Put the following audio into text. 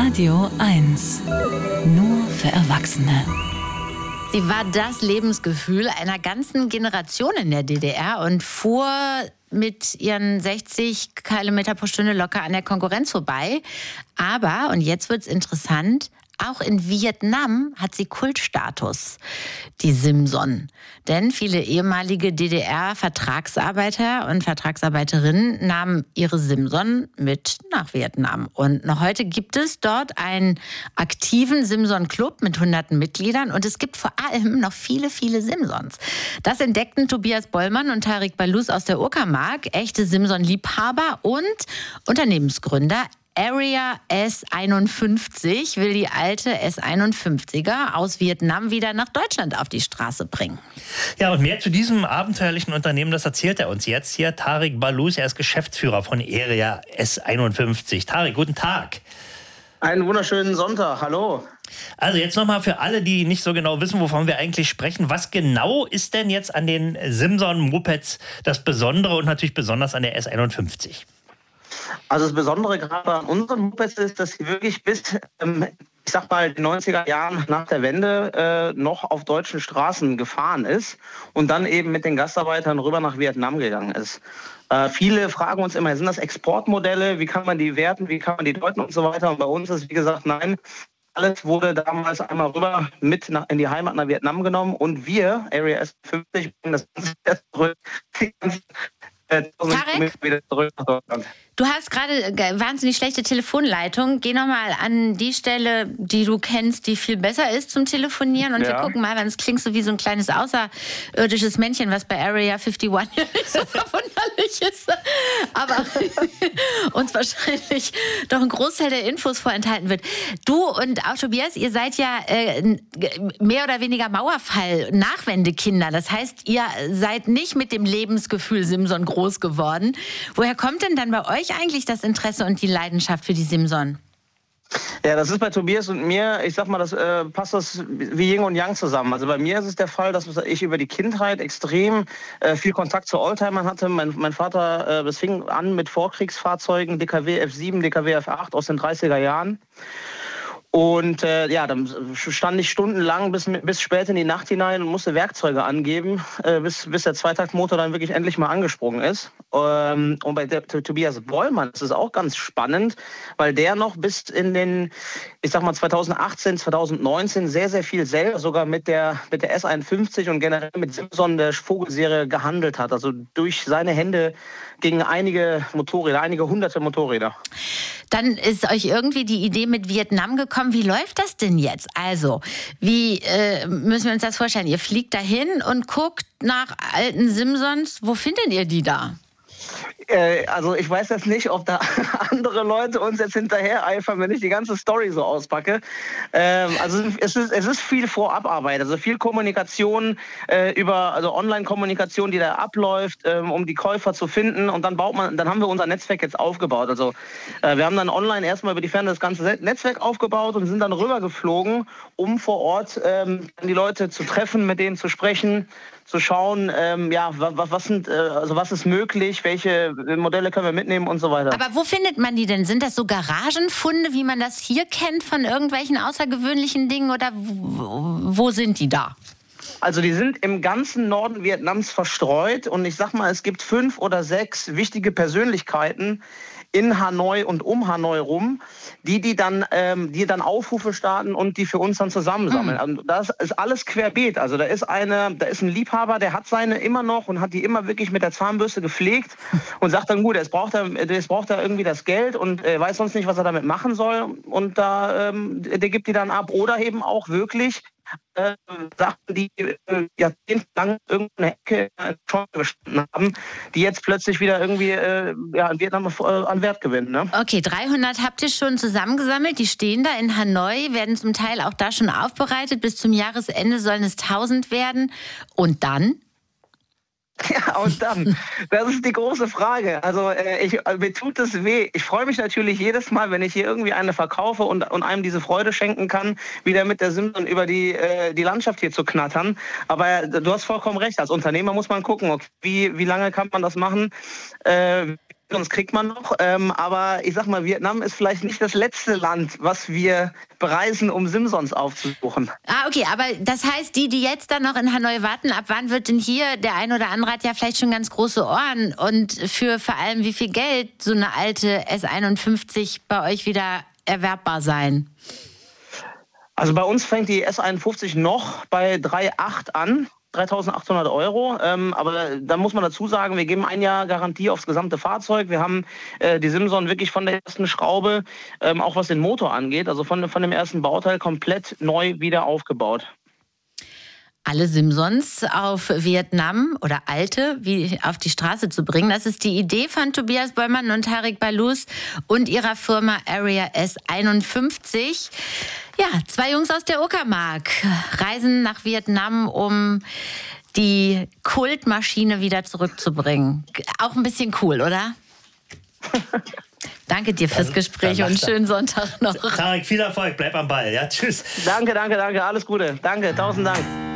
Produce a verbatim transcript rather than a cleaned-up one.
Radio eins. Nur für Erwachsene. Sie war das Lebensgefühl einer ganzen Generation in der D D R und fuhr mit ihren sechzig Kilometer pro Stunde locker an der Konkurrenz vorbei. Aber, und jetzt wird's interessant, auch in Vietnam hat sie Kultstatus, die Simson. Denn viele ehemalige D D R-Vertragsarbeiter und Vertragsarbeiterinnen nahmen ihre Simson mit nach Vietnam. Und noch heute gibt es dort einen aktiven Simson-Club mit hunderten Mitgliedern. Und es gibt vor allem noch viele, viele Simsons. Das entdeckten Tobias Bollmann und Tarek Balous aus der Uckermark, echte Simson-Liebhaber und Unternehmensgründer. Area S einundfünfzig will die alte S einundfünfziger aus Vietnam wieder nach Deutschland auf die Straße bringen. Ja, und mehr zu diesem abenteuerlichen Unternehmen, das erzählt er uns jetzt hier. Tarek Balous, er ist Geschäftsführer von Area S einundfünfzig. Tarek, guten Tag. Einen wunderschönen Sonntag, hallo. Also jetzt nochmal für alle, die nicht so genau wissen, wovon wir eigentlich sprechen. Was genau ist denn jetzt an den Simson-Mopeds das Besondere und natürlich besonders an der S einundfünfzig? Also das Besondere gerade an unseren Mopeds ist, dass sie wirklich bis, ähm, ich sag mal, den neunziger Jahren nach der Wende äh, noch auf deutschen Straßen gefahren ist und dann eben mit den Gastarbeitern rüber nach Vietnam gegangen ist. Äh, viele fragen uns immer, sind das Exportmodelle, wie kann man die werten, wie kann man die deuten und so weiter. Und bei uns ist, wie gesagt, nein. Alles wurde damals einmal rüber mit nach, in die Heimat nach Vietnam genommen und wir, Area S fünfzig, bringen das Ganze zurück. Tarek? Wieder zurück nach Deutschland. Du hast gerade wahnsinnig schlechte Telefonleitung. Geh nochmal an die Stelle, die du kennst, die viel besser ist zum Telefonieren. Und ja. wir gucken mal, weil es klingt so wie so ein kleines außerirdisches Männchen, was bei Area einundfünfzig ja nicht so verwunderlich ist. Aber uns wahrscheinlich doch ein Großteil der Infos vorenthalten wird. Du und auch Tobias, ihr seid ja äh, mehr oder weniger Mauerfall-Nachwendekinder. Das heißt, ihr seid nicht mit dem Lebensgefühl Simson groß geworden. Woher kommt denn dann bei euch eigentlich das Interesse und die Leidenschaft für die Simson? Ja, das ist bei Tobias und mir, ich sag mal, das äh, passt das wie Yin und Yang zusammen. Also bei mir ist es der Fall, dass ich über die Kindheit extrem äh, viel Kontakt zu Oldtimern hatte. Mein, mein Vater, äh, das fing an mit Vorkriegsfahrzeugen, D K W F sieben, D K W F acht aus den dreißiger Jahren. Und äh, ja, dann stand ich stundenlang bis, bis spät in die Nacht hinein und musste Werkzeuge angeben, äh, bis, bis der Zweitaktmotor dann wirklich endlich mal angesprungen ist. Ähm, und bei der, Tobias Bollmann ist es auch ganz spannend, weil der noch bis in den, ich sag mal zweitausendachtzehn, zweitausendneunzehn sehr, sehr viel selber sogar mit der, mit der S einundfünfzig und generell mit Simson, der Vogelserie, gehandelt hat. Also durch seine Hände gegen einige Motorräder, einige hunderte Motorräder. Dann ist euch irgendwie die Idee mit Vietnam gekommen. Wie läuft das denn jetzt? Also, wie äh, müssen wir uns das vorstellen? Ihr fliegt dahin und guckt nach alten Simsons. Wo findet ihr die da? Äh, also ich weiß jetzt nicht, ob da andere Leute uns jetzt hinterher eifern, wenn ich die ganze Story so auspacke. Ähm, also es ist, es ist viel Vorabarbeit, also viel Kommunikation äh, über, also Online-Kommunikation, die da abläuft, ähm, um die Käufer zu finden. Und dann baut man, dann haben wir unser Netzwerk jetzt aufgebaut. Also äh, wir haben dann online erstmal über die Ferne das ganze Netzwerk aufgebaut und sind dann rübergeflogen, um vor Ort ähm, die Leute zu treffen, mit denen zu sprechen, zu schauen, ähm, ja, was, was, sind, äh, also was ist möglich, welche Modelle können wir mitnehmen und so weiter. Aber wo findet man die denn? Sind das so Garagenfunde, wie man das hier kennt, von irgendwelchen außergewöhnlichen Dingen, oder wo, wo sind die da? Also die sind im ganzen Norden Vietnams verstreut und ich sag mal, es gibt fünf oder sechs wichtige Persönlichkeiten in Hanoi und um Hanoi rum, die, die, dann, ähm, die dann Aufrufe starten und die für uns dann zusammensammeln. Mhm. Also das ist alles querbeet. Also da ist, eine, da ist ein Liebhaber, der hat seine immer noch und hat die immer wirklich mit der Zahnbürste gepflegt und sagt dann, gut, jetzt braucht er, jetzt braucht er irgendwie das Geld und äh, weiß sonst nicht, was er damit machen soll. Und da, ähm, der gibt die dann ab. Oder eben auch wirklich Äh, Sachen, die äh, jahrzehntelang irgendeine Ecke schon gestanden haben, die jetzt plötzlich wieder irgendwie äh, ja, in Vietnam äh, an Wert gewinnen. Ne? Okay, dreihundert habt ihr schon zusammengesammelt. Die stehen da in Hanoi, werden zum Teil auch da schon aufbereitet. Bis zum Jahresende sollen es tausend werden. Und dann? Ja, und dann, das ist die große Frage. Also äh, ich, äh, mir tut es weh. Ich freue mich natürlich jedes Mal, wenn ich hier irgendwie eine verkaufe und, und einem diese Freude schenken kann, wieder mit der Simson über die, äh, die Landschaft hier zu knattern. Aber äh, du hast vollkommen recht. Als Unternehmer muss man gucken, okay, wie, wie lange kann man das machen. Äh, Sonst kriegt man noch. Ähm, aber ich sag mal, Vietnam ist vielleicht nicht das letzte Land, was wir bereisen, um Simsons aufzusuchen. Ah, okay, aber das heißt, die, die jetzt dann noch in Hanoi warten, ab wann wird denn hier, der ein oder andere hat ja vielleicht schon ganz große Ohren und für vor allem wie viel Geld so eine alte S einundfünfzig bei euch wieder erwerbbar sein? Also bei uns fängt die S einundfünfzig noch bei drei Komma acht an. dreitausendachthundert Euro, ähm, aber da muss man dazu sagen, wir geben ein Jahr Garantie aufs gesamte Fahrzeug. Wir haben äh, die Simson wirklich von der ersten Schraube, ähm, auch was den Motor angeht, also von, von dem ersten Bauteil komplett neu wieder aufgebaut. Alle Simsons auf Vietnam oder alte wie auf die Straße zu bringen. Das ist die Idee von Tobias Bollmann und Tarik Balous und ihrer Firma Area S einundfünfzig. Ja, zwei Jungs aus der Uckermark reisen nach Vietnam, um die Kultmaschine wieder zurückzubringen. Auch ein bisschen cool, oder? Danke dir fürs Gespräch und schönen Sonntag noch. Tarik, viel Erfolg, bleib am Ball. Ja, tschüss. Danke, danke, danke, alles Gute. Danke, tausend Dank.